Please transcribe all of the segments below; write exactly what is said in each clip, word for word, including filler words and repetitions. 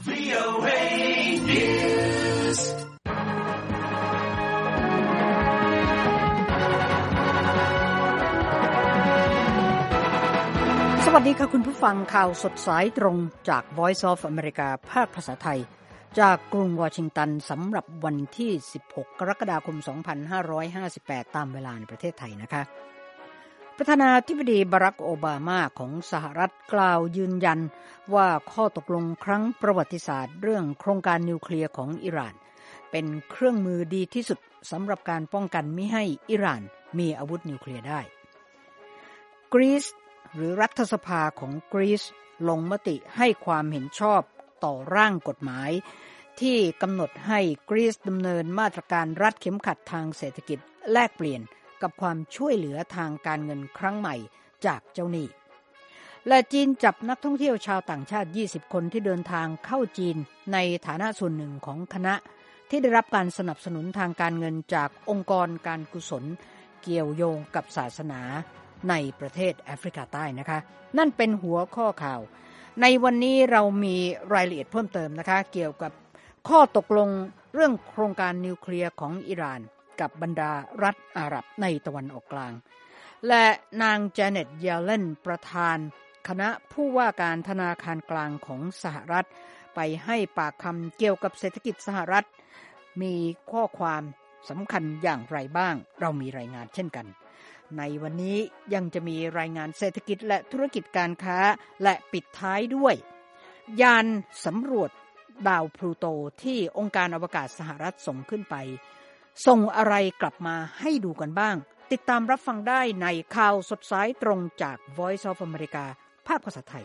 วี โอ เอ News สวัสดีค่ะคุณผู้ฟังข่าวสดสายตรงจาก Voice of America ภาคภาษาไทยจากกรุงวอชิงตันสำหรับวันที่สิบหกกรกฎาคมสองพันห้าร้อยห้าสิบแปดตามเวลาในประเทศไทยนะคะประธานาธิบดีบารักโอบามาของสหรัฐกล่าวยืนยันว่าข้อตกลงครั้งประวัติศาสตร์เรื่องโครงการนิวเคลียร์ของอิหร่านเป็นเครื่องมือดีที่สุดสำหรับการป้องกันไม่ให้อิหร่านมีอาวุธนิวเคลียร์ได้กรีซหรือรัฐสภาของกรีซลงมติให้ความเห็นชอบต่อร่างกฎหมายที่กำหนดให้กรีซดำเนินมาตรการรัดเข็มขัดทางเศรษฐกิจแลกเปลี่ยนกับความช่วยเหลือทางการเงินครั้งใหม่จากเจ้าหนี้และจีนจับนักท่องเที่ยวชาวต่างชาติยี่สิบคนที่เดินทางเข้าจีนในฐานะส่วนหนึ่งของคณะที่ได้รับการสนับสนุนทางการเงินจากองค์กรการกุศลเกี่ยวโยงกับศาสนาในประเทศแอฟริกาใต้นะคะนั่นเป็นหัวข้อข่าวในวันนี้เรามีรายละเอียดเพิ่มเติมนะคะเกี่ยวกับข้อตกลงเรื่องโครงการนิวเคลียร์ของอิหร่านกับบรรดารัฐอาหรับในตะวันออกกลางและนางแจเน็ตเยลเลนประธานคณะผู้ว่าการธนาคารกลางของสหรัฐไปให้ปากคำเกี่ยวกับเศรษฐกิจสหรัฐมีข้อความสำคัญอย่างไรบ้างเรามีรายงานเช่นกันในวันนี้ยังจะมีรายงานเศรษฐกิจและธุรกิจการค้าและปิดท้ายด้วยยานสำรวจดาวพลูโตที่องค์การอวกาศสหรัฐส่งขึ้นไปส่งอะไรกลับมาให้ดูกันบ้างติดตามรับฟังได้ในข่าวสดสายตรงจาก Voice of America ภาคภาษาไทย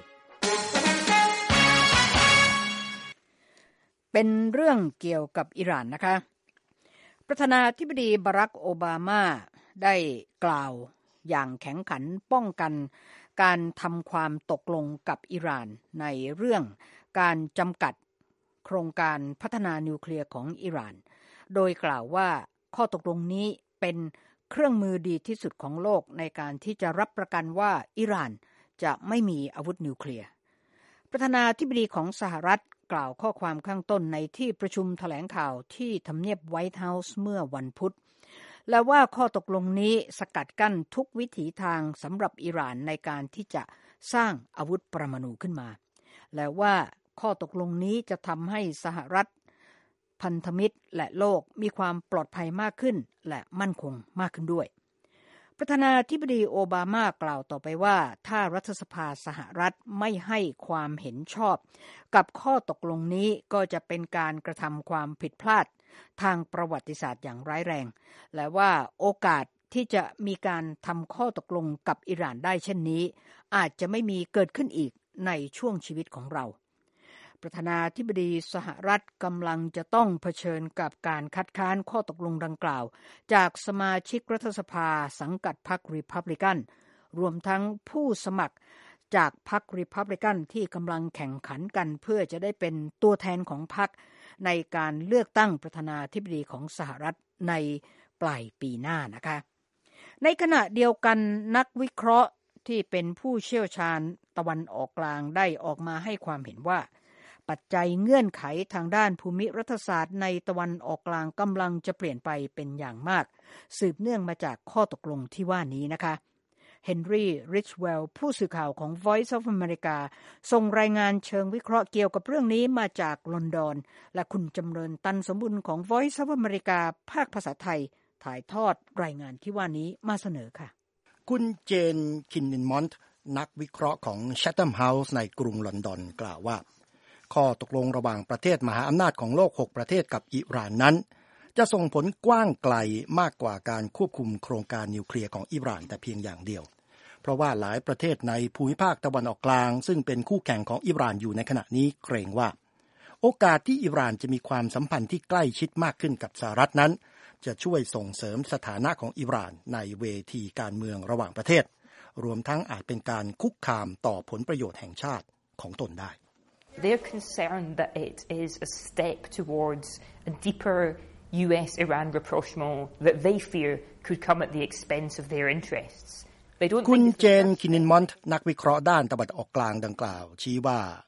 เป็นเรื่องเกี่ยวกับอิหร่านนะคะประธานาธิบดีบารักโอบามาได้กล่าวอย่างแข็งขันป้องกันการทำความตกลงกับอิหร่านในเรื่องการจำกัดโครงการพัฒนานิวเคลียร์ของอิหร่านโดยกล่าวว่าข้อตกลงนี้เป็นเครื่องมือดีที่สุดของโลกในการที่จะรับประกันว่าอิหร่านจะไม่มีอาวุธนิวเคลียร์ประธานาธิบดีของสหรัฐกล่าวข้อความข้างต้นในที่ประชุมแถลงข่าวที่ทำเนียบไวท์เฮาส์เมื่อวันพุธและว่าข้อตกลงนี้สกัดกั้นทุกวิถีทางสำหรับอิหร่านในการที่จะสร้างอาวุธปรมาณูขึ้นมาและว่าข้อตกลงนี้จะทำให้สหรัฐพันธมิตรและโลกมีความปลอดภัยมากขึ้นและมั่นคงมากขึ้นด้วยประธานาธิบดีโอบามากล่าวต่อไปว่าถ้ารัฐสภาสหรัฐไม่ให้ความเห็นชอบกับข้อตกลงนี้ก็จะเป็นการกระทำความผิดพลาดทางประวัติศาสตร์อย่างร้ายแรงและว่าโอกาสที่จะมีการทำข้อตกลงกับอิหร่านได้เช่นนี้อาจจะไม่มีเกิดขึ้นอีกในช่วงชีวิตของเราประธานาธิบดีสหรัฐกำลังจะต้องเผชิญกับการคัดค้านข้อตกลงดังกล่าวจากสมาชิกรัฐสภาสังกัดพรรครีพับลิกันรวมทั้งผู้สมัครจากพรรครีพับลิกันที่กำลังแข่งขันกันเพื่อจะได้เป็นตัวแทนของพรรคในการเลือกตั้งประธานาธิบดีของสหรัฐในปลายปีหน้านะคะในขณะเดียวกันนักวิเคราะห์ที่เป็นผู้เชี่ยวชาญตะวันออกกลางได้ออกมาให้ความเห็นว่าปัจจัยเงื่อนไขทางด้านภูมิรัฐศาสตร์ในตะวันออกกลางกำลังจะเปลี่ยนไปเป็นอย่างมากสืบเนื่องมาจากข้อตกลงที่ว่านี้นะคะเฮนรี่ริชเวลล์ผู้สื่อข่าวของ Voice of America ส่งรายงานเชิงวิเคราะห์เกี่ยวกับเรื่องนี้มาจากลอนดอนและคุณจำเริญตันสมบุญของ Voice of America ภาคภาษาไทยถ่ายทอดรายงานที่ว่านี้มาเสนอค่ะคุณเจนคินนินมอนต์นักวิเคราะห์ของ Chatham House ในกรุงลอนดอนกล่าวว่าข้อตกลงระหว่างประเทศมหาอำนาจของโลกหกประเทศกับอิหร่านนั้นจะส่งผลกว้างไกลมากกว่าการควบคุมโครงการนิวเคลียร์ของอิหร่านแต่เพียงอย่างเดียวเพราะว่าหลายประเทศในภูมิภาคตะวันออกกลางซึ่งเป็นคู่แข่งของอิหร่านอยู่ในขณะนี้เกรงว่าโอกาสที่อิหร่านจะมีความสัมพันธ์ที่ใกล้ชิดมากขึ้นกับสหรัฐนั้นจะช่วยส่งเสริมสถานะของอิหร่านในเวทีการเมืองระหว่างประเทศรวมทั้งอาจเป็นการคุกคามต่อผลประโยชน์แห่งชาติของตนได้ They're concerned that it is a step towards a deeper U S Iran rapprochement that they fear could come at the expense of their interests. คุณเจนคินนินมอนต์นักวิเคราะห์ด้านตะวันออกกลางดังกล่าวชี้ว่า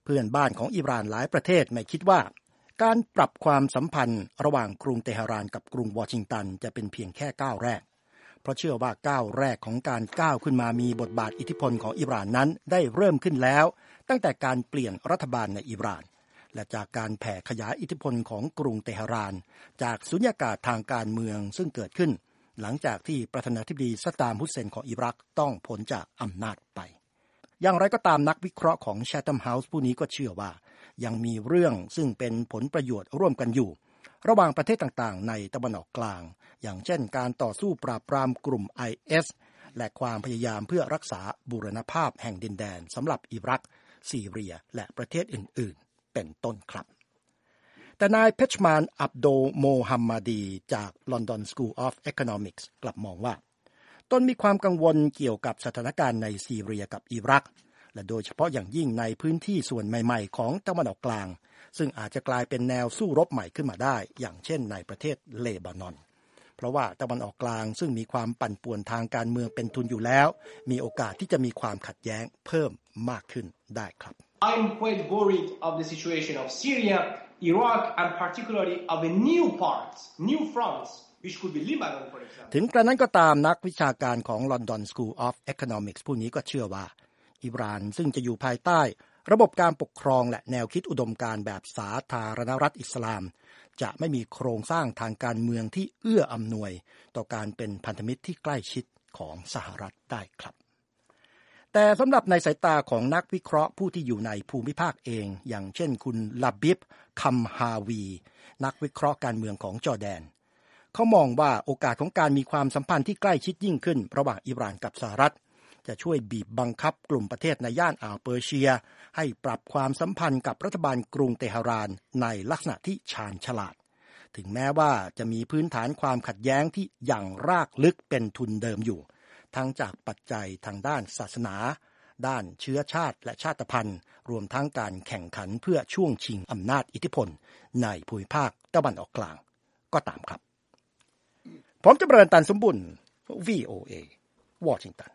เพื่อนบ้านของอิหร่านหลายประเทศไม่คิดว่าการปรับความสัมพันธ์ระหว่างกรุงเตหะรานกับกรุงวอชิงตันจะเป็นเพียงแค่ก้าวแรกเพราะเชื่อว่าก้าวแรกของการก้าวขึ้นมามีบทบาทอิทธิพลของอิหร่านนั้นได้เริ่มขึ้นแล้วตั้งแต่การเปลี่ยนรัฐบาลในอิหร่านและจากการแผ่ขยายอิทธิพลของกรุงเตหะรานจากสุญญากาศทางการเมืองซึ่งเกิดขึ้นหลังจากที่ประธานาธิบดีซัดดาม ฮุสเซนของอิรักต้องพ้นจากอำนาจไปอย่างไรก็ตามนักวิเคราะห์ของ Chatham House ผู้นี้ก็เชื่อว่ายังมีเรื่องซึ่งเป็นผลประโยชน์ร่วมกันอยู่ระหว่างประเทศต่างๆในตะวันออกกลางอย่างเช่นการต่อสู้ปราบปรามกลุ่ม ไอ เอส และความพยายามเพื่อรักษาบูรณภาพแห่งดินแดนสำหรับอิรักซีเรียและประเทศอื่นๆเป็นต้นครับแต่นายเพชมานอับโดโมฮัมมัดีจาก London School of Economics กลับมองว่าตนมีความกังวลเกี่ยวกับสถานการณ์ในซีเรียกับอิรักและโดยเฉพาะอย่างยิ่งในพื้นที่ส่วนใหม่ๆของตะวันออกกลางซึ่งอาจจะกลายเป็นแนวสู้รบใหม่ขึ้นมาได้อย่างเช่นในประเทศเลบานอนเพราะว่าตะวันออกกลางซึ่งมีความปั่นป่วนทางการเมืองเป็นทุนอยู่แล้วมีโอกาสที่จะมีความขัดแย้งเพิ่มมากขึ้นได้ครับ I'm quite worried of the situation of Syria, Iraq, and particularly of a new part, new fronts, which could be Lebanon, for example. ถึงกระนั้นก็ตามนักวิชาการของ London School of Economics ผู้นี้ก็เชื่อว่าอิหร่านซึ่งจะอยู่ภายใต้ระบบการปกครองและแนวคิดอุดมการณ์แบบสาธารณรัฐอิสลามจะไม่มีโครงสร้างทางการเมืองที่เอื้ออำนวยต่อการเป็นพันธมิตรที่ใกล้ชิดของสหรัฐได้ครับแต่สำหรับในสายตาของนักวิเคราะห์ผู้ที่อยู่ในภูมิภาคเองอย่างเช่นคุณลาบิบคัมฮาวีนักวิเคราะห์การเมืองของจอร์แดนเขามองว่าโอกาสของการมีความสัมพันธ์ที่ใกล้ชิดยิ่งขึ้นระหว่างอิหร่านกับสหรัฐจะช่วยบีบบังคับกลุ่มประเทศในย่านอ่าวเปอร์เซียให้ปรับความสัมพันธ์กับรัฐบาลกรุงเตหะรานในลักษณะที่ชาญฉลาดถึงแม้ว่าจะมีพื้นฐานความขัดแย้งที่อย่างรากลึกเป็นทุนเดิมอยู่ทั้งจากปัจจัยทางด้านศาสนาด้านเชื้อชาติและชาติพันธุ์รวมทั้งการแข่งขันเพื่อช่วงชิงอำนาจอิทธิพลในภูมิภาคตะวันออกกลางก็ตามครับผมจะประตันสมบุญ วี โอ เอ วอชิงตัน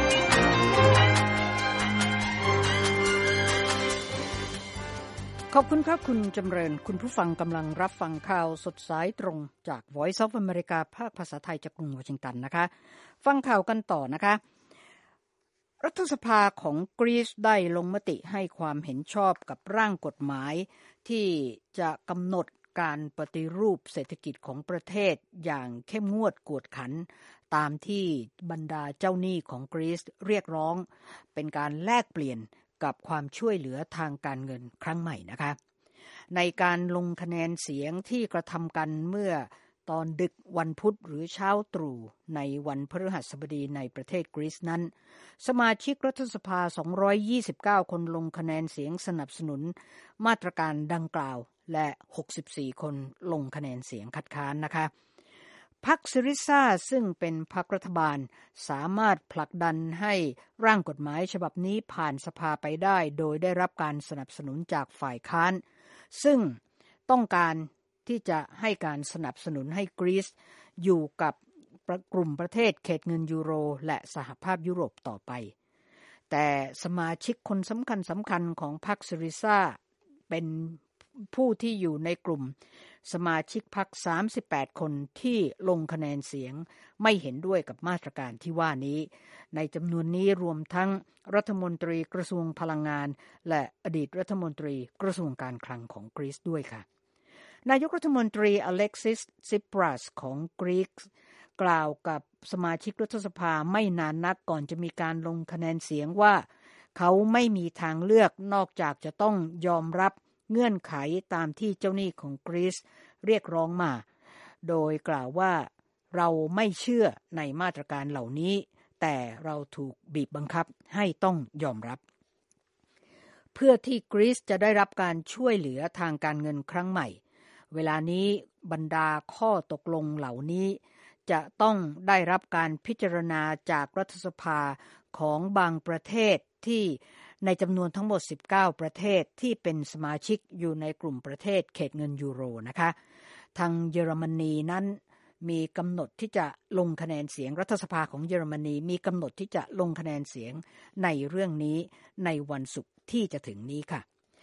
ขอบคุณครับคุณจำเริญคุณผู้ฟังกำลังรับฟังข่าวสดสายตรงจาก Voice of America ภาคภาษาไทยจากกรุงวอชิงตันนะคะฟังข่าวกันต่อนะคะรัฐสภาของกรีซได้ลงมติให้ความเห็นชอบกับร่างกฎหมายที่จะกำหนดการปฏิรูปเศรษฐกิจของประเทศอย่างเข้มงวดกวดขันตามที่บรรดาเจ้าหนี้ของกรีซเรียกร้องเป็นการแลกเปลี่ยนกับความช่วยเหลือทางการเงินครั้งใหม่นะคะในการลงคะแนนเสียงที่กระทำกันเมื่อตอนดึกวันพุธหรือเช้าตรู่ในวันพฤหัสบดีในประเทศกรีซนั้นสมาชิกรัฐสภาสองร้อยยี่สิบเก้าคนลงคะแนนเสียงสนับสนุนมาตรการดังกล่าวและหกสิบสี่คนลงคะแนนเสียงคัดค้านนะคะพรรคซิริซาซึ่งเป็นพรรครัฐบาลสามารถผลักดันให้ร่างกฎหมายฉบับนี้ผ่านสภาไปได้โดยได้รับการสนับสนุนจากฝ่ายค้านซึ่งต้องการที่จะให้การสนับสนุนให้กรีซอยู่กับกลุ่มประเทศเขตเงินยูโรและสหภาพยุโรปต่อไปแต่สมาชิกคนสำคัญสำคัญของพรรคซิริซาเป็นผู้ที่อยู่ในกลุ่มสมาชิกพรรคสามสิบแปดคนที่ลงคะแนนเสียงไม่เห็นด้วยกับมาตรการที่ว่านี้ในจำนวนนี้รวมทั้งรัฐมนตรีกระทรวงพลังงานและอดีตรัฐมนตรีกระทรวงการคลังของกรีซด้วยค่ะนายกรัฐมนตรีอเล็กซิส ซิปรัสของกรีซกล่าวกับสมาชิกรัฐสภาไม่นานนักก่อนจะมีการลงคะแนนเสียงว่าเขาไม่มีทางเลือกนอกจากจะต้องยอมรับเงื่อนไขตามที่เจ้าหนี้ของกรีซเรียกร้องมาโดยกล่าวว่าเราไม่เชื่อในมาตรการเหล่านี้แต่เราถูกบีบบังคับให้ต้องยอมรับเพื่อที่กรีซจะได้รับการช่วยเหลือทางการเงินครั้งใหม่เวลานี้บรรดาข้อตกลงเหล่านี้จะต้องได้รับการพิจารณาจากรัฐสภาของบางประเทศที่ในจำนวนทั้งหมดสิบเก้าประเทศที่เป็นสมาชิกอยู่ในกลุ่มประเทศเขตเงินยูโรนะคะทางเยอรมนีนั้นมีกำหนดที่จะลงคะแนนเสียงรัฐสภาของเยอรมนีมีกำหนดที่จะลงคะแนนเสียงในเรื่องนี้ในวันศุกร์ที่จะถึงนี้ค่ะ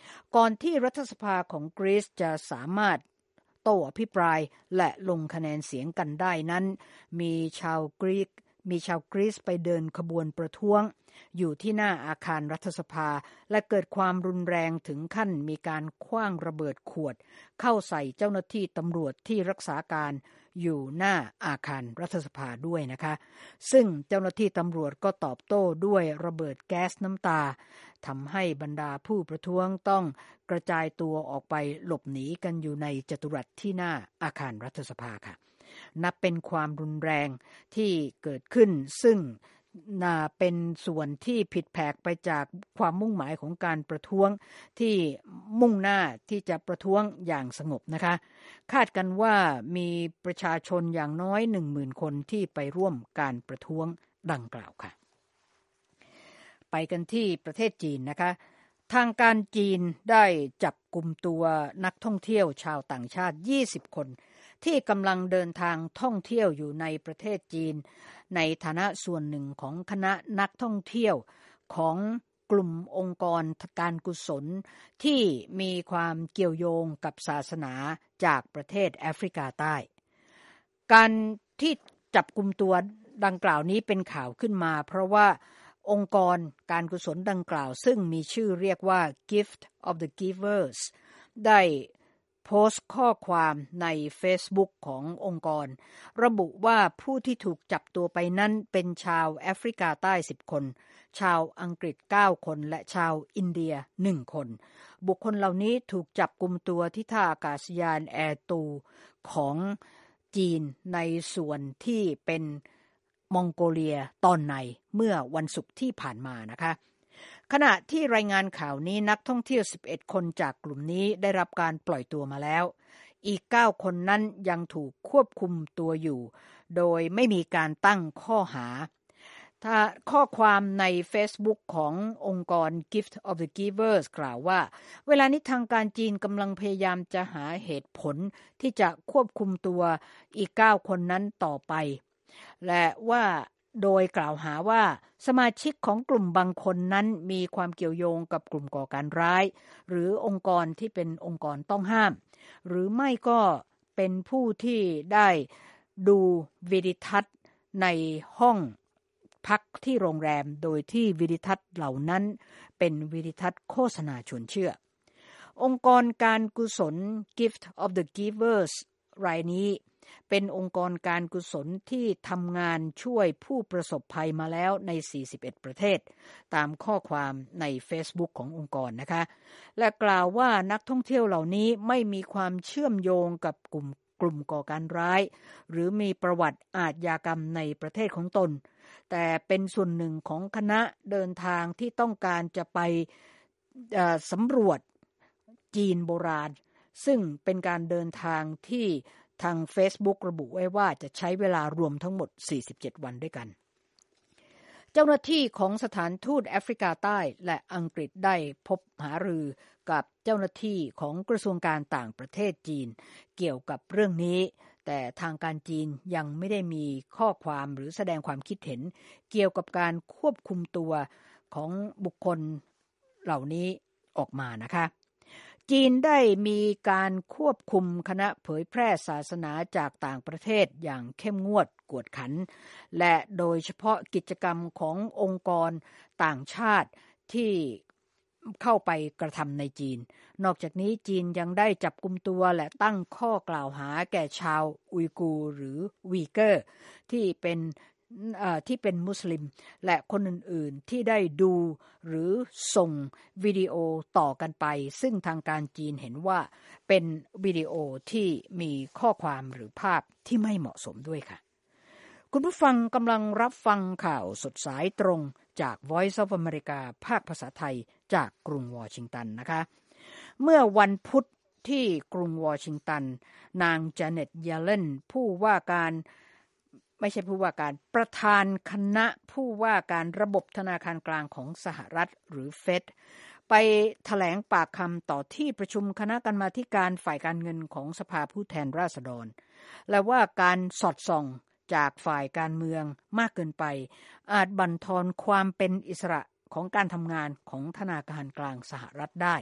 ก่อนที่รัฐสภาของกรีซจะสามารถโต้อภิปรายและลงคะแนนเสียงกันได้นั้นมีชาวกรีกมีชาวกรีซไปเดินขบวนประท้วงอยู่ที่หน้าอาคารรัฐสภาและเกิดความรุนแรงถึงขั้นมีการขว้างระเบิดขวดเข้าใส่เจ้าหน้าที่ตำรวจที่รักษาการอยู่หน้าอาคารรัฐสภาด้วยนะคะซึ่งเจ้าหน้าที่ตำรวจก็ตอบโต้ด้วยระเบิดแก๊สน้ำตาทำให้บรรดาผู้ประท้วงต้องกระจายตัวออกไปหลบหนีกันอยู่ในจัตุรัสที่หน้าอาคารรัฐสภาค่ะนับเป็นความรุนแรงที่เกิดขึ้นซึ่งน่าเป็นส่วนที่ผิดแผกไปจากความมุ่งหมายของการประท้วงที่มุ่งหน้าที่จะประท้วงอย่างสงบนะคะคาดกันว่ามีประชาชนอย่างน้อย หนึ่งหมื่น คนที่ไปร่วมการประท้วงดังกล่าวค่ะไปกันที่ประเทศจีนนะคะทางการจีนได้จับกุมตัวนักท่องเที่ยวชาวต่างชาติยี่สิบคนที่กำลังเดินทางท่องเที่ยวอยู่ในประเทศจีนในฐานะส่วนหนึ่งของคณะนักท่องเที่ยวของกลุ่มองค์กรการกุศลที่มีความเกี่ยวโยงกับศาสนาจากประเทศแอฟริกาใต้การที่จับกุมตัวดังกล่าวนี้เป็นข่าวขึ้นมาเพราะว่าองค์กรการกุศลดังกล่าวซึ่งมีชื่อเรียกว่า Gift of the Givers ได้โพสต์ข้อความใน Facebook ขององค์กรระบุว่าผู้ที่ถูกจับตัวไปนั้นเป็นชาวแอฟริกาใต้สิบคนชาวอังกฤษเก้าคนและชาวอินเดียหนึ่งคนบุคคลเหล่านี้ถูกจับกุมตัวที่ท่าอากาศยานแอร์ตูของจีนในส่วนที่เป็นมองโกเลียตอนในเมื่อวันศุกร์ที่ผ่านมานะคะขณะที่รายงานข่าวนี้นักท่องเที่ยวสิบเอ็ดคนจากกลุ่มนี้ได้รับการปล่อยตัวมาแล้วอีกเก้าคนนั้นยังถูกควบคุมตัวอยู่โดยไม่มีการตั้งข้อหาถ้าข้อความใน Facebook ขององค์กร Gift of the Givers กล่าวว่าเวลานี้ทางการจีนกำลังพยายามจะหาเหตุผลที่จะควบคุมตัวอีกเก้าคนนั้นต่อไปและว่าโดยกล่าวหาว่าสมาชิกของกลุ่มบางคนนั้นมีความเกี่ยวโยงกับกลุ่มก่อการร้ายหรือองค์กรที่เป็นองค์กรต้องห้ามหรือไม่ก็เป็นผู้ที่ได้ดูวิดีทัศน์ในห้องพักที่โรงแรมโดยที่วิดีทัศน์เหล่านั้นเป็นวิดีทัศน์โฆษณาชวนเชื่อองค์กรการกุศล Gift of the Givers รายนี้เป็นองค์กรการกุศลที่ทำงานช่วยผู้ประสบภัยมาแล้วในสี่สิบเอ็ดประเทศตามข้อความใน Facebook ขององค์กรนะคะและกล่าวว่านักท่องเที่ยวเหล่านี้ไม่มีความเชื่อมโยงกับกลุ่มกลุ่มก่อการร้ายหรือมีประวัติอาชญากรรมในประเทศของตนแต่เป็นส่วนหนึ่งของคณะเดินทางที่ต้องการจะไปสำรวจจีนโบราณซึ่งเป็นการเดินทางที่ทาง Facebook ระบุไว้ว่าจะใช้เวลารวมทั้งหมดสี่สิบเจ็ดวันด้วยกันเจ้าหน้าที่ของสถานทูตแอฟริกาใต้และอังกฤษได้พบหารือกับเจ้าหน้าที่ของกระทรวงการต่างประเทศจีนเกี่ยวกับเรื่องนี้แต่ทางการจีนยังไม่ได้มีข้อความหรือแสดงความคิดเห็นเกี่ยวกับการควบคุมตัวของบุคคลเหล่านี้ออกมานะคะจีนได้มีการควบคุมคณะเผยแพร่ศาสนาจากต่างประเทศอย่างเข้มงวดกวดขันและโดยเฉพาะกิจกรรมขององค์กรต่างชาติที่เข้าไปกระทำในจีนนอกจากนี้จีนยังได้จับกุมตัวและตั้งข้อกล่าวหาแก่ชาวอุยกูร์หรือวีเกอร์ที่เป็นที่เป็นมุสลิมและคนอื่นๆที่ได้ดูหรือส่งวิดีโอต่อกันไปซึ่งทางการจีนเห็นว่าเป็นวิดีโอที่มีข้อความหรือภาพที่ไม่เหมาะสมด้วยค่ะคุณผู้ฟังกำลังรับฟังข่าวสดสายตรงจาก Voice of America ภาคภาษาไทยจากกรุงวอชิงตันนะคะเมื่อวันพุธที่กรุงวอชิงตันนางจาเน็ตเยเลนผู้ว่าการไม่ใช่ผู้ว่าการประธานคณะผู้ว่าการระบบธนาคารกลางของสหรัฐหรือเฟดไปแถลงปากคำต่อที่ประชุมคณะกรรมาธิการฝ่ายการเงินของสภาผู้แทนราษฎรและว่าการสอดส่องจากฝ่ายการเมืองมากเกินไปอาจบั่นทอนความเป็นอิสระของการทำงานของธนาคารกลางสหรัฐได้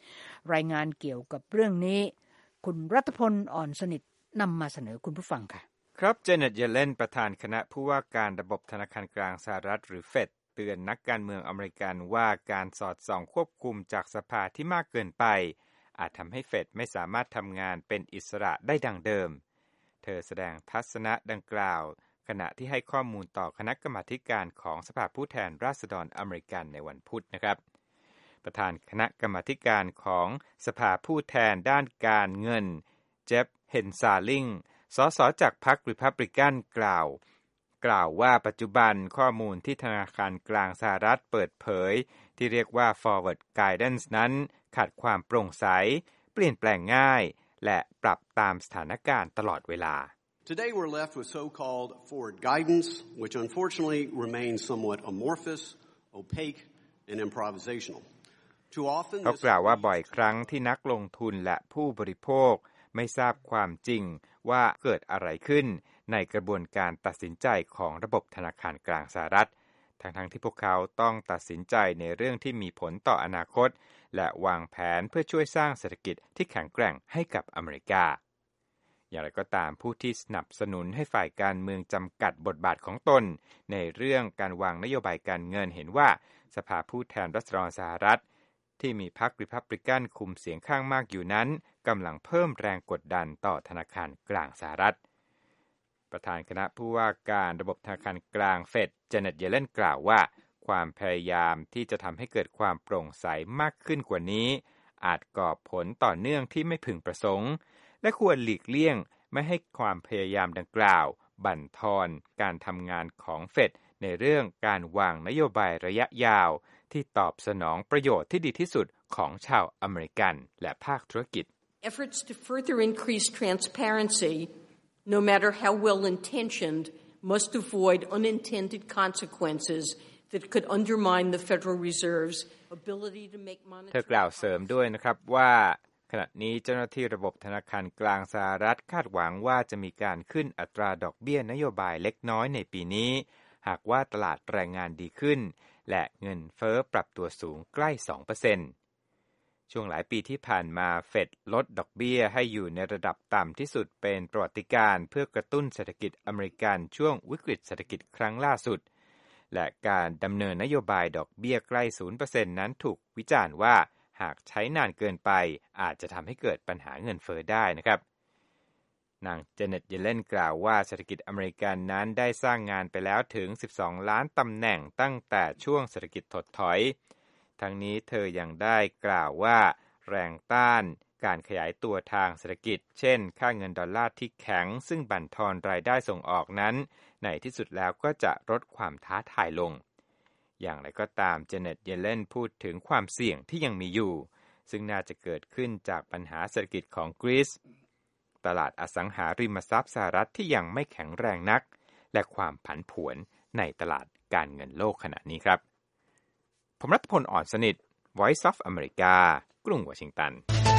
รายงานเกี่ยวกับเรื่องนี้คุณรัฐพลอ่อนสนิทนำมาเสนอคุณผู้ฟังค่ะครับเจเน็ตเยเลนประธานคณะผู้ว่าการระบบธนาคารกลางสหรัฐหรือเฟดเตือนนักการเมืองอเมริกันว่าการสอดส่องควบคุมจากสภาที่มากเกินไปอาจทำให้เฟดไม่สามารถทำงานเป็นอิสระได้ดังเดิมเธอแสดงทัศนะดังกล่าวขณะที่ให้ข้อมูลต่อคณะกรรมาการของสภาผู้แทนราษฎรอเมริกันในวันพุธนะครับประธานคณะกรรมาการของสภาผู้แทนด้านการเงินเจฟเฮนซาลิงสสจากพรรครีพับลิกันกล่าวกล่าวว่าปัจจุบันข้อมูลที่ธนาคารกลางสหรัฐเปิดเผยที่เรียกว่า forward guidance นั้นขาดความโปร่งใสเปลี่ยนแปลงง่ายและปรับตามสถานการณ์ตลอดเวลา Today we're left with so-called forward guidance, which unfortunately remains somewhat amorphous, opaque, and improvisational. Too often เขากล่าวว่าบ่อยครั้งที่นักลงทุนและผู้บริโภคไม่ทราบความจริงว่าเกิดอะไรขึ้นในกระบวนการตัดสินใจของระบบธนาคารกลางสหรัฐทั้งๆที่พวกเขาต้องตัดสินใจในเรื่องที่มีผลต่ออนาคตและวางแผนเพื่อช่วยสร้างเศรษฐกิจที่แข็งแกร่งให้กับอเมริกาอย่างไรก็ตามผู้ที่สนับสนุนให้ฝ่ายการเมืองจำกัดบทบาทของตนในเรื่องการวางนโยบายการเงินเห็นว่าสภาผู้แทนราษฎรสหรัฐที่มีพรรครีพับลิกันคุมเสียงข้างมากอยู่นั้นกำลังเพิ่มแรงกดดันต่อธนาคารกลางสหรัฐประธานคณะผู้ว่าการระบบธนาคารกลางเฟดเจเน็ตเยเลนกล่าวว่าความพยายามที่จะทำให้เกิดความโปร่งใสมากขึ้นกว่านี้อาจก่อผลต่อเนื่องที่ไม่พึงประสงค์และควรหลีกเลี่ยงไม่ให้ความพยายามดังกล่าวบั่นทอนการทำงานของเฟดในเรื่องการวางนโยบายระยะยาวที่ตอบสนองประโยชน์ที่ดีที่สุดของชาวอเมริกันและภาคธุรกิจ Efforts to further increase transparency, no matter how well-intentioned, must avoid unintended consequences that could undermine the Federal Reserve's ability to make monetary เธอกล่าวเสริมด้วยนะครับว่าขณะนี้เจ้าหน้าที่ระบบธนาคารกลางสหรัฐคาดหวังว่าจะมีการขึ้นอัตราดอกเบี้ยนโยบายเล็กน้อยในปีนี้หากว่าตลาดแรงงานดีขึ้นและเงินเฟ้อปรับตัวสูงใกล้ สองเปอร์เซ็นต์ ช่วงหลายปีที่ผ่านมาเฟดลดดอกเบี้ยให้อยู่ในระดับต่ำที่สุดเป็นประวัติการณ์เพื่อกระตุ้นเศรษฐกิจอเมริกันช่วงวิกฤตเศรษฐกิจครั้งล่าสุดและการดำเนินนโยบายดอกเบี้ยใกล้ ศูนย์ เปอร์เซ็นต์ นั้นถูกวิจารณ์ว่าหากใช้นานเกินไปอาจจะทำให้เกิดปัญหาเงินเฟ้อได้นะครับนางเจเน็ตเยเลนกล่าวว่าเศรษฐกิจอเมริกันนั้นได้สร้างงานไปแล้วถึงสิบสองล้านตำแหน่งตั้งแต่ช่วงเศรษฐกิจถดถอยทั้งนี้เธอยังได้กล่าวว่าแรงต้านการขยายตัวทางเศรษฐกิจเช่นค่าเงินดอลลาร์ที่แข็งซึ่งบั่นทอนรายได้ส่งออกนั้นในที่สุดแล้วก็จะลดความท้าทายลงอย่างไรก็ตามเจเน็ตเยเลนพูดถึงความเสี่ยงที่ยังมีอยู่ซึ่งน่าจะเกิดขึ้นจากปัญหาเศรษฐกิจของกรีซตลาดอสังหาริมทรัพย์สหรัฐที่ยังไม่แข็งแรงนักและความผันผวนในตลาดการเงินโลกขณะนี้ครับผมรัฐพลอ่อนสนิท Voice of America กรุงวอชิงตัน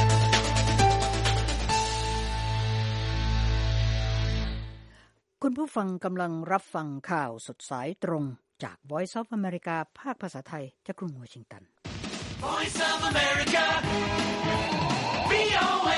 คุณผู้ฟังกำลังรับฟังข่าวสดสายตรงจาก Voice of America ภาคภาษาไทยจากกรุงวอชิงตัน Voice of America วี โอ เอ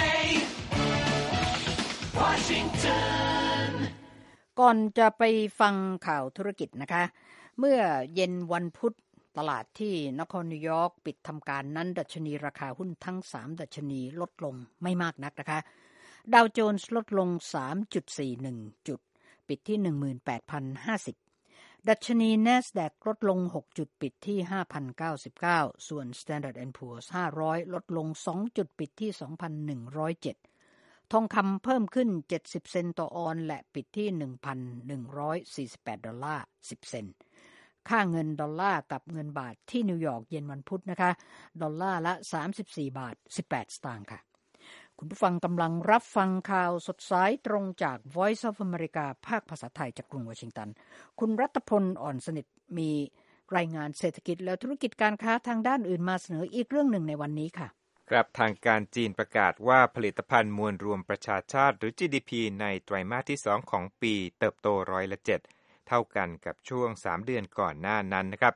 Washington ก่อนจะไปฟังข่าวธุรกิจนะคะเมื่อเย็นวันพุธตลาดที่นครนิวยอร์กปิดทำการนั้นดัชนีราคาหุ้นทั้งสามดัชนีลดลงไม่มากนักนะคะดาวโจนส์ลดลง สามจุดสี่หนึ่ง จุดปิดที่ หนึ่งหมื่นแปดพันห้าสิบ ดัชนี NASDAQ ลดลงหกจุดปิดที่ ห้าพันเก้าสิบเก้า ส่วน Standard แอนด์ Poor's ห้าร้อยลดลงสองจุดปิดที่ สองพันหนึ่งร้อยเจ็ด ทองคำเพิ่มขึ้นเจ็ดสิบเซนต์ต่อออนซ์และปิดที่ หนึ่งพันหนึ่งร้อยสี่สิบแปด ดอลลาร์สิบเซนต์ค่าเงินดอลลาร์กับเงินบาทที่นิวยอร์กเย็นวันพุธนะคะดอลลาร์ละสามสิบสี่บาทสิบแปดสตางค์ค่ะคุณผู้ฟังกำลังรับฟังข่าวสดสายตรงจาก Voice of America ภาคภาษาไทยจากกรุงวอชิงตันคุณรัตพลอ่อนสนิทมีรายงานเศรษฐกิจและธุรกิจการค้าทางด้านอื่นมาเสนออีกเรื่องหนึ่งในวันนี้ค่ะครับทางการจีนประกาศว่าผลิตภัณฑ์มวลรวมประชาชาติหรือ จี ดี พี ในไตรมาสที่สองของปีเติบโตร้อยละเจ็ดเท่ากันกับช่วงสามเดือนก่อนหน้านั้นนะครับ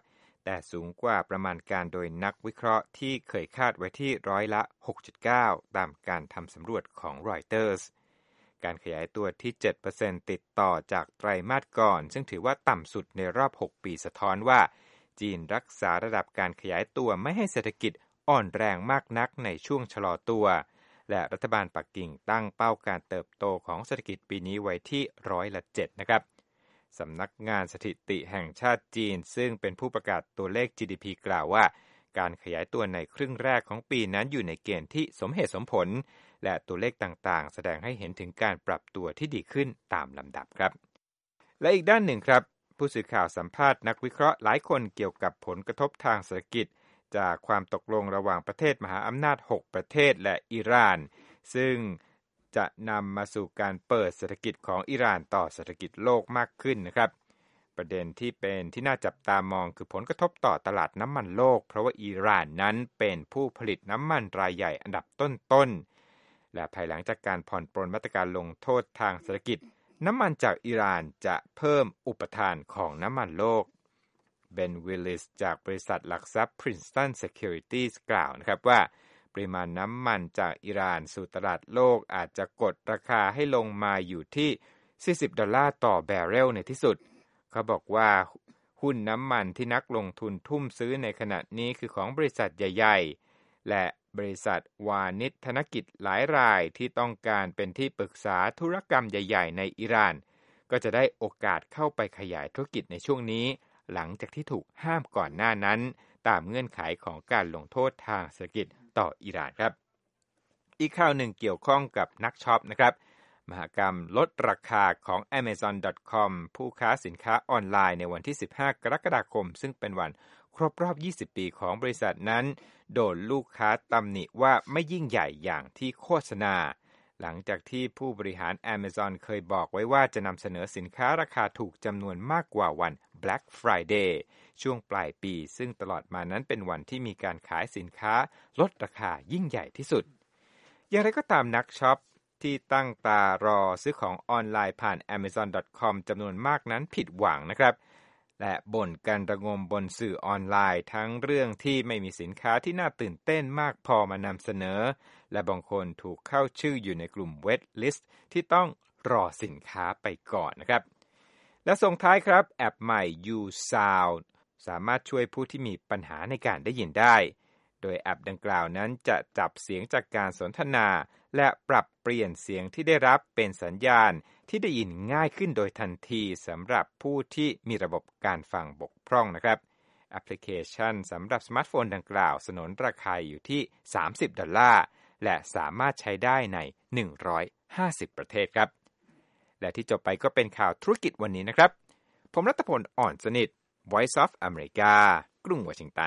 แต่สูงกว่าประมาณการโดยนักวิเคราะห์ที่เคยคาดไว้ที่ร้อยละ หกจุดเก้า ตามการทำสำรวจของ Reuters การขยายตัวที่ เจ็ดเปอร์เซ็นต์ ติดต่อจากไตรมาสก่อนซึ่งถือว่าต่ำสุดในรอบหกปีสะท้อนว่าจีนรักษาระดับการขยายตัวไม่ให้เศรษฐกิจอ่อนแรงมากนักในช่วงชะลอตัวและรัฐบาลปักกิ่งตั้งเป้าการเติบโตของเศรษฐกิจปีนี้ไว้ที่ร้อยละเจ็ดนะครับสำนักงานสถิติแห่งชาติจีนซึ่งเป็นผู้ประกาศตัวเลข จี ดี พี กล่าวว่าการขยายตัวในครึ่งแรกของปีนั้นอยู่ในเกณฑ์ที่สมเหตุสมผลและตัวเลขต่างๆแสดงให้เห็นถึงการปรับตัวที่ดีขึ้นตามลำดับครับและอีกด้านหนึ่งครับผู้สื่อข่าวสัมภาษณ์นักวิเคราะห์หลายคนเกี่ยวกับผลกระทบทางเศรษฐกิจจากความตกลงระหว่างประเทศมหาอำนาจหกประเทศและอิหร่านซึ่งจะนำมาสู่การเปิดเศรษฐกิจของอิหร่านต่อเศรษฐกิจโลกมากขึ้นนะครับประเด็นที่เป็นที่น่าจับตามองคือผลกระทบต่อตลาดน้ำมันโลกเพราะว่าอิหร่านนั้นเป็นผู้ผลิตน้ำมันรายใหญ่อันดับต้นๆและภายหลังจากการผ่อนปรนมาตรการลงโทษทางเศรษฐกิจน้ำมันจากอิหร่านจะเพิ่มอุปทานของน้ำมันโลกเบนวิลลิสจากบริษัทหลักทรัพย์ Princeton Securities กล่าวนะครับว่าปริมาณน้ำมันจากอิหร่านสู่ตลาดโลกอาจจะกดราคาให้ลงมาอยู่ที่สี่สิบดอลลาร์ต่อแบเรลในที่สุดเขาบอกว่าหุ้นน้ำมันที่นักลงทุนทุ่มซื้อในขณะนี้คือของบริษัทใหญ่ๆและบริษัทวานิชธนกิจหลายรายที่ต้องการเป็นที่ปรึกษาธุรกรรมใหญ่ๆในอิหร่านก็จะได้โอกาสเข้าไปขยายธุรกิจในช่วงนี้หลังจากที่ถูกห้ามก่อนหน้านั้นตามเงื่อนไขของการลงโทษทางเศรษฐกิจต่ออิหร่านครับอีกข่าวหนึ่งเกี่ยวข้องกับนักช็อปนะครับมหกรรมลดราคาของ แอมะซอน ดอท คอม ผู้ค้าสินค้าออนไลน์ในวันที่สิบห้ากรกฎาคมซึ่งเป็นวันครบรอบยี่สิบปีของบริษัทนั้นโดนลูกค้าตำหนิว่าไม่ยิ่งใหญ่อย่างที่โฆษณาหลังจากที่ผู้บริหาร Amazon เคยบอกไว้ว่าจะนำเสนอสินค้าราคาถูกจำนวนมากกว่าวัน Black Friday ช่วงปลายปีซึ่งตลอดมานั้นเป็นวันที่มีการขายสินค้าลดราคายิ่งใหญ่ที่สุดอย่างไรก็ตามนักช็อปที่ตั้งตารอซื้อของออนไลน์ผ่าน แอมะซอน ดอท คอม จำนวนมากนั้นผิดหวังนะครับและบ่นกันระงมบนสื่อออนไลน์ทั้งเรื่องที่ไม่มีสินค้าที่น่าตื่นเต้นมากพอมานำเสนอและบางคนถูกเข้าชื่ออยู่ในกลุ่ม Wait List ที่ต้องรอสินค้าไปก่อนนะครับและส่งท้ายครับแอปใหม่ YouSound สามารถช่วยผู้ที่มีปัญหาในการได้ยินได้โดยแอปดังกล่าวนั้นจะจับเสียงจากการสนทนาและปรับเปลี่ยนเสียงที่ได้รับเป็นสัญญาณที่ได้ยินง่ายขึ้นโดยทันทีสำหรับผู้ที่มีระบบการฟังบกพร่องนะครับแอปพลิเคชันสำหรับสมาร์ทโฟนดังกล่าวสนนราคาอยู่ที่สามสิบดอลลาร์และสามารถใช้ได้ในหนึ่งร้อยห้าสิบประเทศครับและที่จบไปก็เป็นข่าวธุรกิจวันนี้นะครับผมรัตพลอ่อนสนิท Voice of America กรุงวอชิงตัน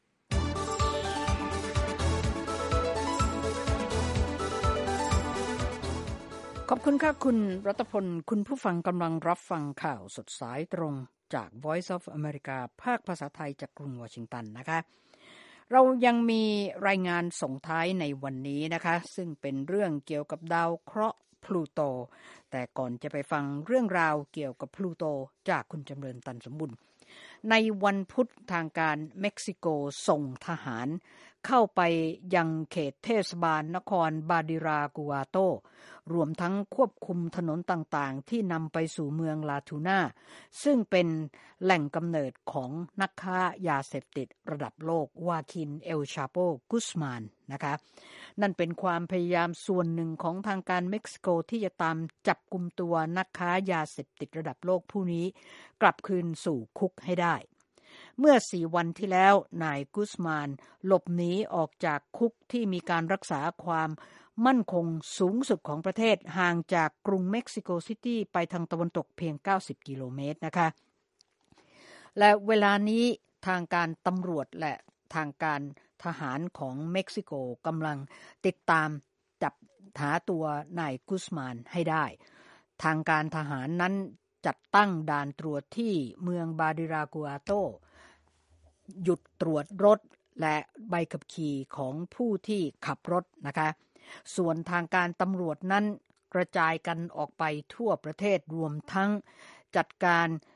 ขอบคุณค่ะคุณรัตพลคุณผู้ฟังกำลังรับฟังข่าวสดสายตรงจาก Voice of America ภาคภาษาไทยจากกรุงวอชิงตันนะคะเรายังมีรายงานส่งท้ายในวันนี้นะคะซึ่งเป็นเรื่องเกี่ยวกับดาวเคราะห์พลูโตแต่ก่อนจะไปฟังเรื่องราวเกี่ยวกับพลูโตจากคุณจำเริญตันสมบุญในวันพุธทางการเม็กซิโกส่งทหารเข้าไปยังเขตเทศบาลนครบาดิรากัวโตรวมทั้งควบคุมถนนต่างๆที่นำไปสู่เมืองลาทูน่าซึ่งเป็นแหล่งกำเนิดของนักค้ายาเสพติดระดับโลกวาคินเอลชาโปกุสมานนะคะนั่นเป็นความพยายามส่วนหนึ่งของทางการเม็กซิโกที่จะตามจับกุมตัวนักค้ายาเสพติดระดับโลกผู้นี้กลับคืนสู่คุกให้ได้เมื่อสี่วันที่แล้วนายกุสมานหลบหนีออกจากคุกที่มีการรักษาความมั่นคงสูงสุดของประเทศห่างจากกรุงเม็กซิโกซิตี้ไปทางตะวันตกเพียงเก้าสิบกิโลเมตรนะคะและเวลานี้ทางการตำรวจและทางการทหารของเม็กซิโกกำลังติดตามจับหาตัวนายกุสมานให้ได้ทางการทหารนั้นจัดตั้งด่านตรวจที่เมืองบาดิรากัวโตหยุดตรวจรถและใบขับขี่ของผู้ที่ขับรถนะคะส่วนทางการตำรวจนั้นกระจายกันออกไปทั่วประเทศรวมทั้งจัดการ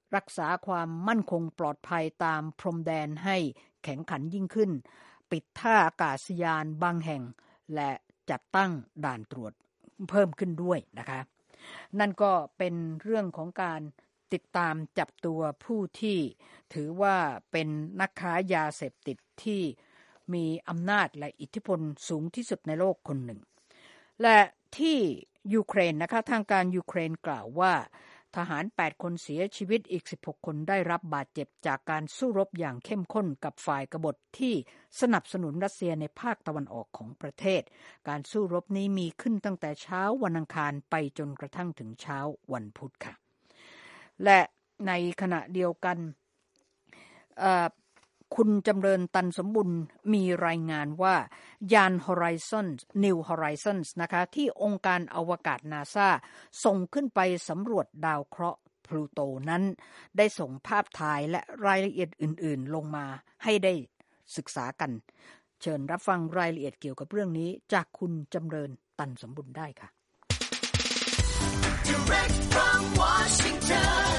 รักษาความมั่นคงปลอดภัยตามพรมแดนให้แข็งขันยิ่งขึ้นปิดท่าอากาศยานบางแห่งและจัดตั้งด่านตรวจเพิ่มขึ้นด้วยนะคะนั่นก็เป็นเรื่องของการติดตามจับตัวผู้ที่ถือว่าเป็นนักค้ายาเสพติดที่มีอำนาจและอิทธิพลสูงที่สุดในโลกคนหนึ่งและที่ยูเครนนะคะทางการยูเครนกล่าวว่าทหารแปดคนเสียชีวิตอีกสิบหกคนได้รับบาดเจ็บจากการสู้รบอย่างเข้มข้นกับฝ่ายกบฏที่สนับสนุนรัสเซียในภาคตะวันออกของประเทศการสู้รบนี้มีขึ้นตั้งแต่เช้าวันอังคารไปจนกระทั่งถึงเช้าวันพุธค่ะและในขณะเดียวกันคุณจำเริญตันสมบุญมีรายงานว่ายาน Horizons New Horizons นะคะที่องค์การอวกาศ NASA ส่งขึ้นไปสำรวจดาวเคราะห์พลูโตนั้นได้ส่งภาพถ่ายและรายละเอียดอื่นๆลงมาให้ได้ศึกษากันเชิญรับฟังรายละเอียดเกี่ยวกับเรื่องนี้จากคุณจำเริญตันสมบุญได้ค่ะ Direct from Washington,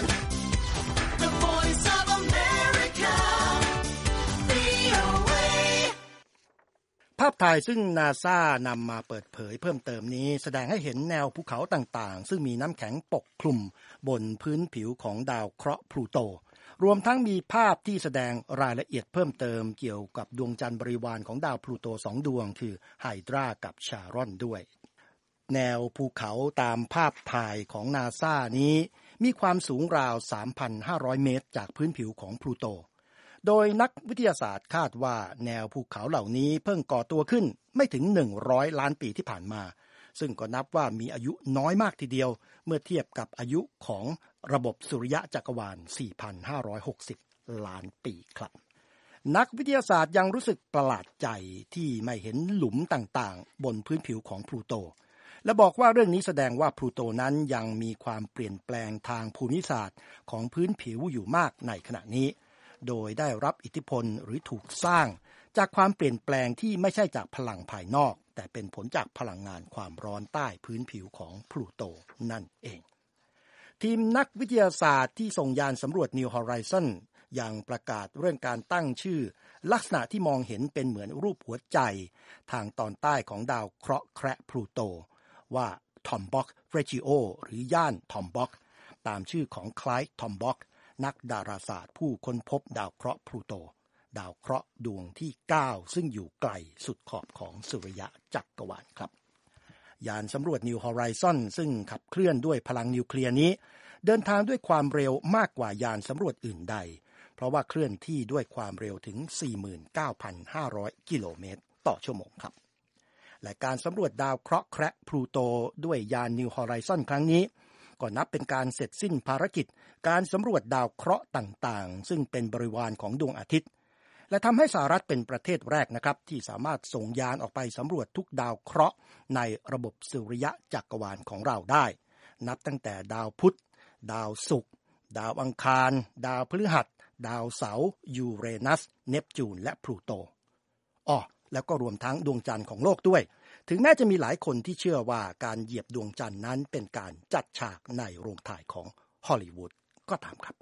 the voice of America, วี โอ เอภาพถ่ายซึ่ง NASA นำมาเปิดเผยเพิ่มเติมนี้แสดงให้เห็นแนวภูเขาต่างๆซึ่งมีน้ำแข็งปกคลุมบนพื้นผิวของดาวเคราะห์พลูโตรวมทั้งมีภาพที่แสดงรายละเอียดเพิ่มเติมเกี่ยวกับดวงจันทร์บริวารของดาวพลูโตสองดวงคือไฮดรากับชารอนด้วยแนวภูเขาตามภาพถ่ายของ NASA นี้มีความสูงราว สามพันห้าร้อย เมตรจากพื้นผิวของพลูโตโดยนักวิทยาศาสตร์คาดว่าแนวภูเขาเหล่านี้เพิ่งก่อตัวขึ้นไม่ถึงหนึ่งร้อยล้านปีที่ผ่านมาซึ่งก็นับว่ามีอายุน้อยมากทีเดียวเมื่อเทียบกับอายุของระบบสุริยะจักรวาล สี่พันห้าร้อยหกสิบ ล้านปีครับนักวิทยาศาสตร์ยังรู้สึกประหลาดใจที่ไม่เห็นหลุมต่างๆบนพื้นผิวของพลูโตและบอกว่าเรื่องนี้แสดงว่าพลูโตนั้นยังมีความเปลี่ยนแปลงทางภูมิศาสตร์ของพื้นผิวอยู่มากในขณะนี้โดยได้รับอิทธิพลหรือถูกสร้างจากความเปลี่ยนแปลงที่ไม่ใช่จากพลังภายนอกแต่เป็นผลจากพลังงานความร้อนใต้พื้นผิวของพลูโตนั่นเองทีมนักวิทยาศาสตร์ที่ส่งยานสำรวจ New Horizon ยังประกาศเรื่องการตั้งชื่อลักษณะที่มองเห็นเป็นเหมือนรูปหัวใจทางตอนใต้ของดาวเคราะห์แคระพลูโตว่าทอมบ็อกเรจิโอหรือย่านทอมบ็อกตามชื่อของไคลด์ทอมบ็อกนักดาราศาสตร์ผู้ค้นพบดาวเคราะห์พลูโตดาวเคราะห์ดวงที่เก้าซึ่งอยู่ไกลสุดขอบของสุริยะจักรวาลครับยานสำรวจ New Horizon ซึ่งขับเคลื่อนด้วยพลังนิวเคลียร์นี้เดินทางด้วยความเร็วมากกว่ายานสำรวจอื่นใดเพราะว่าเคลื่อนที่ด้วยความเร็วถึง สี่หมื่นเก้าพันห้าร้อย กิโลเมตรต่อชั่วโมงครับและการสำรวจดาวเคราะห์แคระพลูโตด้วยยาน New Horizon ครั้งนี้ก็นับเป็นการเสร็จสิ้นภารกิจการสำรวจดาวเคราะห์ต่างๆซึ่งเป็นบริวารของดวงอาทิตย์และทำให้สหรัฐเป็นประเทศแรกนะครับที่สามารถส่งยานออกไปสำรวจทุกดาวเคราะห์ในระบบสุริยะจักรวาลของเราได้นับตั้งแต่ดาวพุธดาวศุกร์ดาวอังคารดาวพฤหัสดาวเสาร์ยูเรนัสเนปจูนและพลูโตอ้อแล้วก็รวมทั้งดวงจันทร์ของโลกด้วยถึงแม้จะมีหลายคนที่เชื่อว่าการเหยียบดวงจันทร์นั้นเป็นการจัดฉากในโรงถ่ายของฮอลลีวูดก็ตามครับ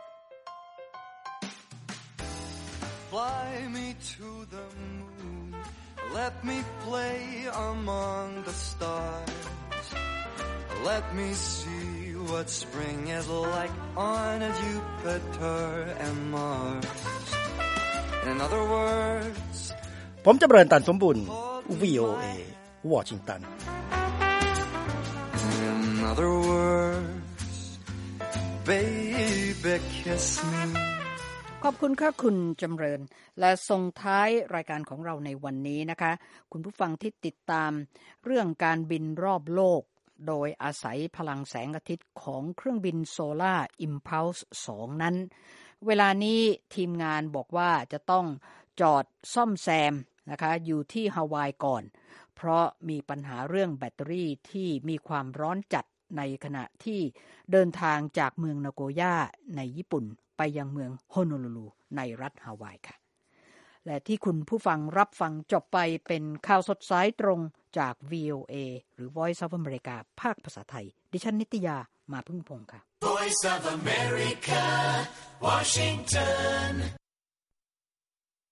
Fly me to the moon, let me play among the stars, let me see what spring is like on Jupiter and Mars. In other words, ผมจำเริญตันสมบุญ วี โอ เอ วอชิงตัน In other words, baby kiss me. ขอบคุณค่ะคุณจำเริญและส่งท้ายรายการของเราในวันนี้นะคะคุณผู้ฟังที่ติดตามเรื่องการบินรอบโลกโดยอาศัยพลังแสงอาทิตย์ของเครื่องบิน Solar Impulse สอง นั้นเวลานี้ทีมงานบอกว่าจะต้องจอดซ่อมแซมนะคะอยู่ที่ฮาวายก่อนเพราะมีปัญหาเรื่องแบตเตอรี่ที่มีความร้อนจัดในขณะที่เดินทางจากเมืองนาโกย่าในญี่ปุ่นไปยังเมืองโฮโนลูลูในรัฐฮาวายค่ะและที่คุณผู้ฟังรับฟังจบไปเป็นข่าวสดสายตรงจาก วี โอ เอ หรือ Voice of America ภาคภาษาไทยดิฉันนิตยามาพึ่งพงษ์ค่ะ Voice of America, Washington